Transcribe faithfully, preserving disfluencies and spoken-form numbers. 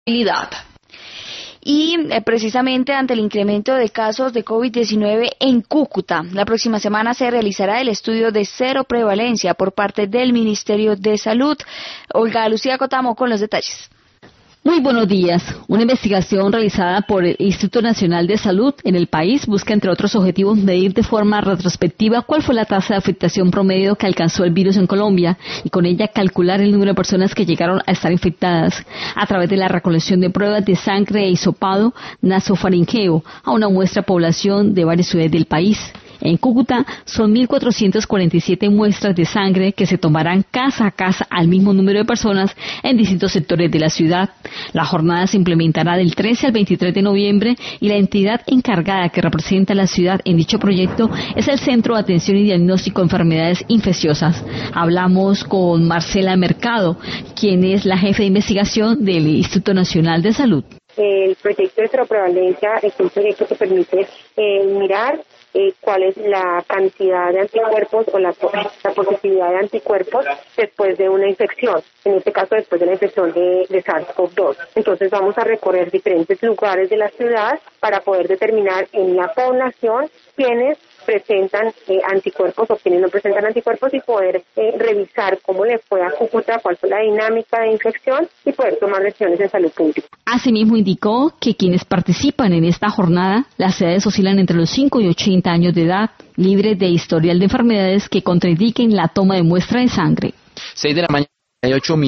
Y eh, precisamente ante el incremento de casos de COVID diecinueve en Cúcuta, la próxima semana se realizará el estudio de cero prevalencia por parte del Ministerio de Salud. Olga Lucía Cotamo con los detalles. Muy buenos días. Una investigación realizada por el Instituto Nacional de Salud en el país busca, entre otros objetivos, medir de forma retrospectiva cuál fue la tasa de afectación promedio que alcanzó el virus en Colombia y con ella calcular el número de personas que llegaron a estar infectadas a través de la recolección de pruebas de sangre e hisopado nasofaringeo a una muestra de población de varias ciudades del país. En Cúcuta son mil cuatrocientas cuarenta y siete muestras de sangre que se tomarán casa a casa al mismo número de personas en distintos sectores de la ciudad. La jornada se implementará del trece al veintitrés de noviembre y la entidad encargada que representa a la ciudad en dicho proyecto es el Centro de Atención y Diagnóstico de Enfermedades Infecciosas. Hablamos con Marcela Mercado, quien es la jefe de investigación del Instituto Nacional de Salud. El proyecto de seroprevalencia es un proyecto que permite eh, mirar Eh, cuál es la cantidad de anticuerpos o la, la positividad de anticuerpos después de una infección, en este caso después de la infección de, de SARS-CoV dos. Entonces vamos a recorrer diferentes lugares de la ciudad para poder determinar en la población quiénes presentan eh, anticuerpos o quienes no presentan anticuerpos y poder eh, revisar cómo le fue a Cúcuta, cuál fue la dinámica de infección y poder tomar decisiones de salud pública. Asimismo indicó que quienes participan en esta jornada, las edades oscilan entre los cinco y ochenta años de edad, libres de historial de enfermedades que contraindiquen la toma de muestra de sangre. seis de la mañana y ocho minutos.